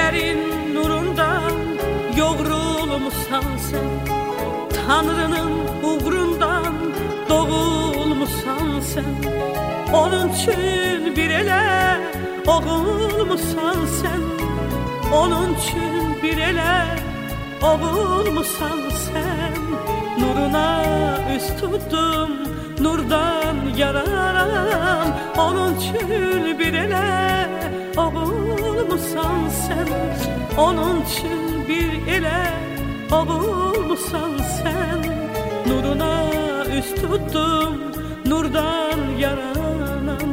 ellerin nurundan yoğrulmuşsan sen, Tanrının uğrundan doğulmuşsan sen, onun için bir ele oğulmuşsan sen, onun için bir ele oğulmuşsan sen. Nuruna üst tuttum, nurdan yararam, onun için bir ele oğulmuşsan sen, onun için bir ele oğulmuşsan sen. Nuruna üst tuttum, nurdan yararam.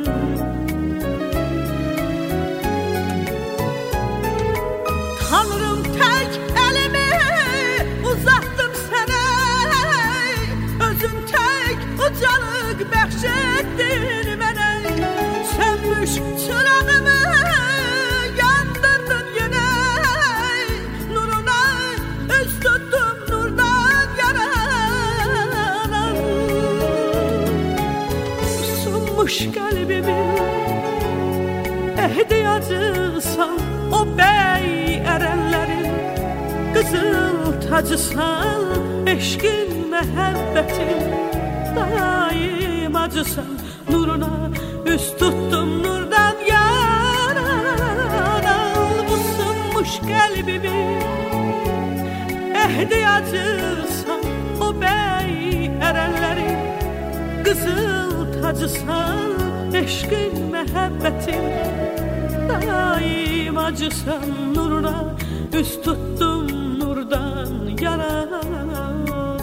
Tanrım tek elimi uzattım sana, özün tek ucalık bəxşettin mənə. Sönmüş çırağımı yandırdın yine, nuruna üst tuttum, nurdan yaranan. Sunmuş kalbimin ehtiyacısan, o bey erenlerin kızıl tacısan, eşkin məhəbbətin daim acısan. Nuruna üst tuttum, nurdan yaranan. Bu sınmış kalbimin ehtiyacısan, o bey erenlerin kızıl tacısan, eşkin məhəbbətin daim acısan. Nuruna üst tuttum, nurdan yaranan.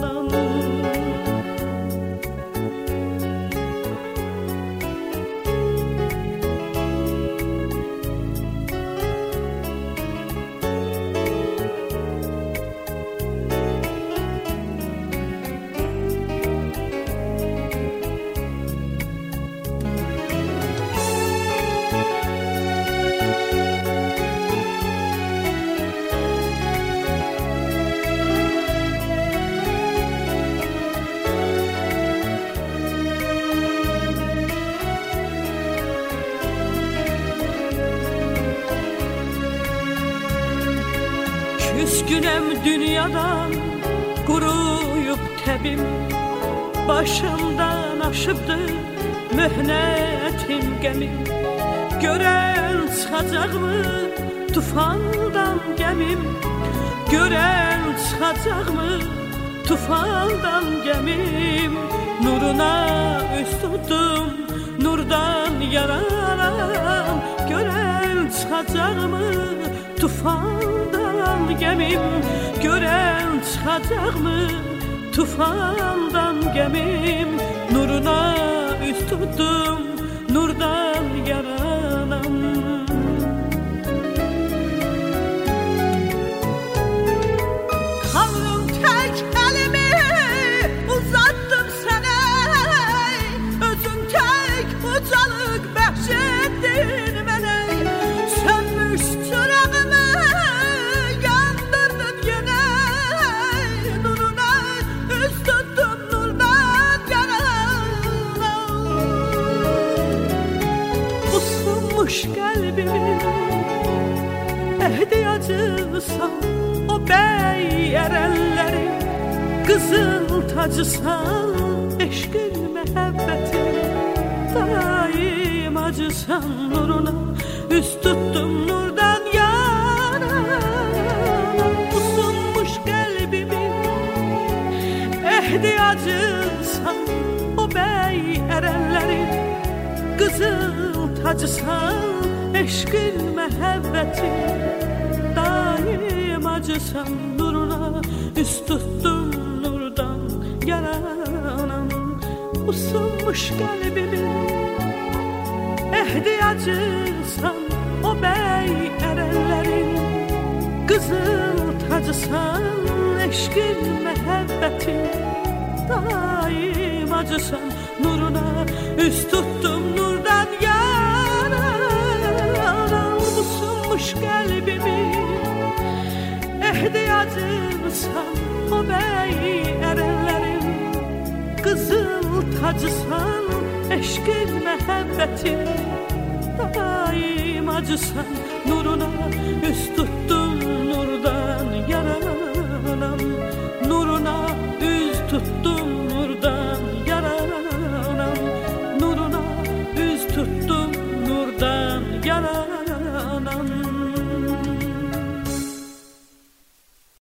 Küskünem dünyadan kuruyup tebim, başımdan aşıptı mühnetim gemim. Gören çıkacak mı tufandan gemim, gören çıkacak mı tufandan gemim. Nuruna üst tuttum, nurdan yararam, gören çıkacak mı tufandan gemim, gören çıkacak mı tufandan gemim. Nuruna üst tuttum, nurdan yaranan. Tanrım tek elimi uzattım sana, özün tek ucalık bəxşettin mənə. Sönmüş çırağımı yandırdın yine, nuruna üst tuttum, nurdan yaranan. Usunmuş kalbimin ehtiyacısan, o bey erenlerin kızıl tacısan, eşkin məhəbbətin daim acısan. Nuruna üst tuttum, nurdan yaranan. Usunmuş kalbimin ehtiyacısan, o bey erenlerin kızıl tacısan, eşkin məhəbbətin daim acısan. Nuruna üst tuttum, nurdan yaranan. Usunmuş kalbimin ehtiyacısan, o bey erenlerin kızıl tacısan, eşkin məhəbbətin daim acısan. Nuruna üst tuttum, nurdan yaranan. Usunmuş kalbimin ehtiyacısan, o bey erenlerin kızıl tacısan, eşkin məhəbbətin daim acısan. Nuruna Üst tuttum nurdan yara.